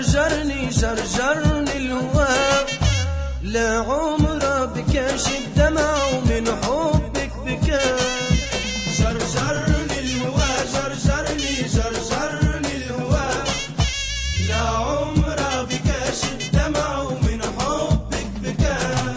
جرجرني الهوى، لا عمره بكاش الدمع ومن حبك بكى. جرجرني الهوى، جرجرني الهوى، لا عمره بكاش الدمع ومن حبك بكى.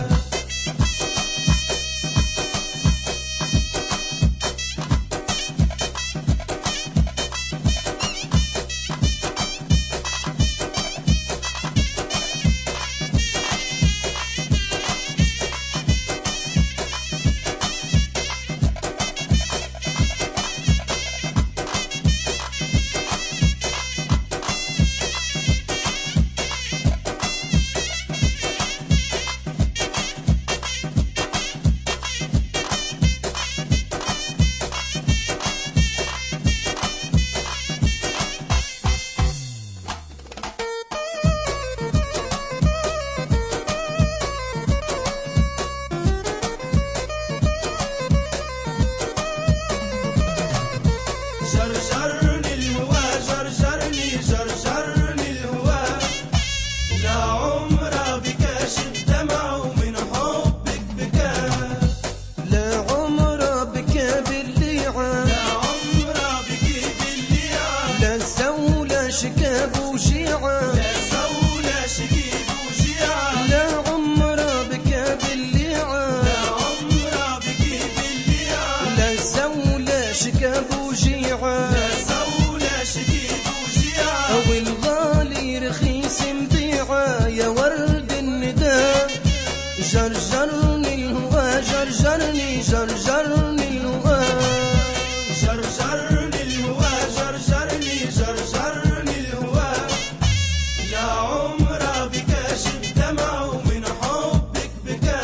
جرجرني الهوى، جرجرني الهوى، لا عمره بكاش الدمع ومن حبك بكى. لا عمره بكى بالليعة، لا عمره بكى بالليعة، لا سولا شكا بوجيعة، لا سولا شكا بوجيعة. لا عمره بكى بالليعة، لا عمره بكى بالليعة، لا سولا شكا بوجيعة، لا سولا شكا بوجيعة. أو الغالي رخيص نبيعه يا ورد الندى. جرجرني الهوى، جرجرني الهوى، جرجرني الهوى، جرجرني الهوى، لا عمره بكاش الدمع ومن حبك بكى.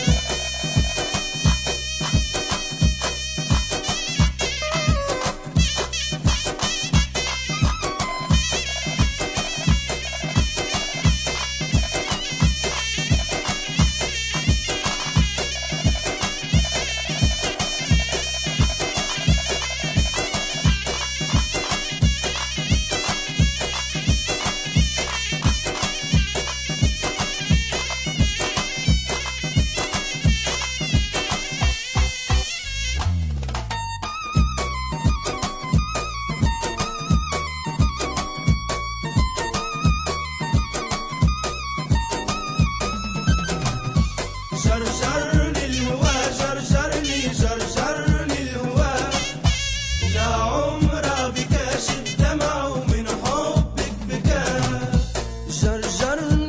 جرجرني الهوى، جرجرني الهوى، لا عمره بكاش الدمع ومن حبك بكى. جرجرني